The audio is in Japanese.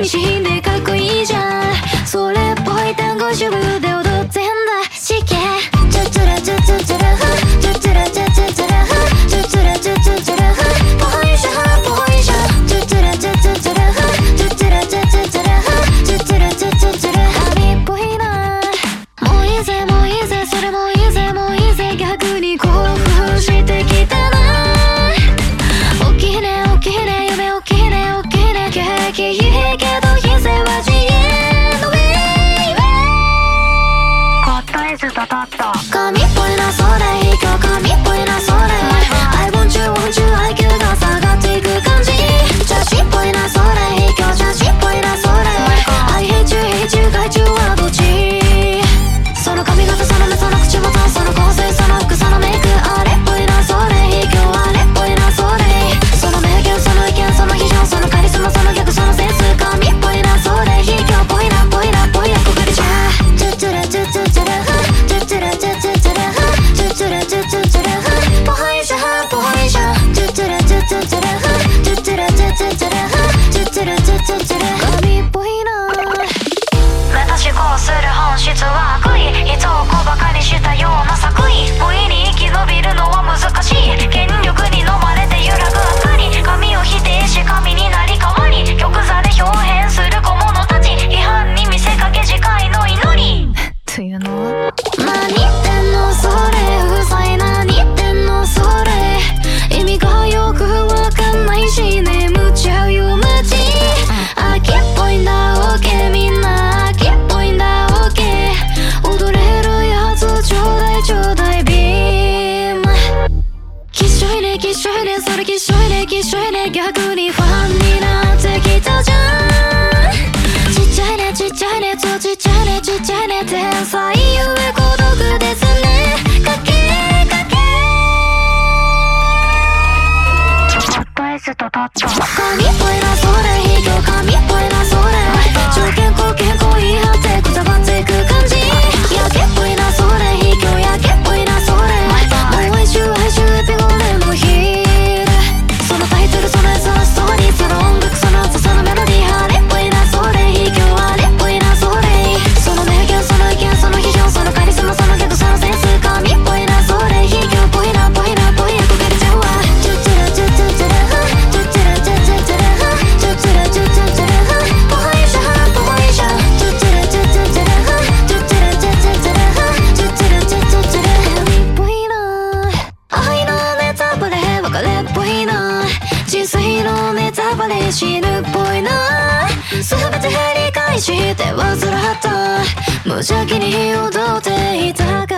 にしんでかっこいいじゃん。それっぽい単語主語で踊ってんだ。しけチュチュラチュチュチュラフチュチュラチュチュチュラフチュチュラチュチュチュラフぽいしゃぽいしゃチュチュラチュチュチュラフチュチュラチュチュチュラフチュチュラチュチュチュラフ旅っぽいな。もういいぜもういいぜそれもいいぜもういいぜ逆に興奮してきたな。大きいね大きいね夢大きいね大きいね景気いいけど人生は自由のウェイウェイゴッドイズドドッド神っぽいなそれ卑怯神っぽいなそれ I want you want you IQ が下がっていく感じ女子っぽいなそれ卑怯女子っぽいなそれ I hate you hate you 害虫はどっちその髪型その目その口元その香水その服そのメイクあれっぽいなそれ卑怯あれっぽいなそれその名言その意見その批評そのカリスマその逆そのセンス神っぽいなそれ卑怯っぽいなっぽいなっぽい憧れちゃうチュチュラチュチュチュラフチュチュラチュチュチュラフチュチュラチュチュチュラフぽいしゃぽいしゃチュチュラチュチュチュラフチュチュラチュチュチュラフチュチュラチュチュチュラフ神っぽいな。私こうする本質は悪意人を小馬鹿にしたような作為無意に生き延びるのは難しい権力に飲まれて揺らぐ明かり神を否定し神になり変わり玉座で表変する小物たち批判に見せかけ次回の祈りというのは何言ってんのそれうるさい何言ってんのそれ意味がよくわかんないし眠っちゃうよマジ秋っぽいんだ OK みんな秋っぽいんだ OK 踊れるやつちょうだいちょうだいビームきっしょいねきっしょいねそれきっしょいねきっしょいね逆にファンになってきたじゃんちっちゃいねちっちゃいね超ちっちゃいねちっちゃいね天才ゆえ孤独ですねかけかけ神っぽいなそれ卑怯神っぽいなそれ超健康健康言い張ってくたばっていく感じやけっぽいなそれ卑怯やけっぽいなそれもう哀愁哀愁エピゴールのヒールそのタイトルそのやつのストーリーその音楽その音そのメロディーあれっぽいなそれ卑怯あれっぽいなそれその名言その意見その批評そのカリスマその逆そのセンス神っぽいなそれ卑怯っぽいなっぽいなっぽい憧れちゃうわチュチュラチュチュチュラチュチュラチュチュチュラチュチュラチュチュチュラぽいしゃぽいしゃチュチュラチュチュチュラチュチュラチュチュチュラチュチュラチュチュチュラ神っぽいな愛のネタバレ別れっぽいな人生のネタバレ死ぬっぽいな全て理解して患った無邪気に踊っていた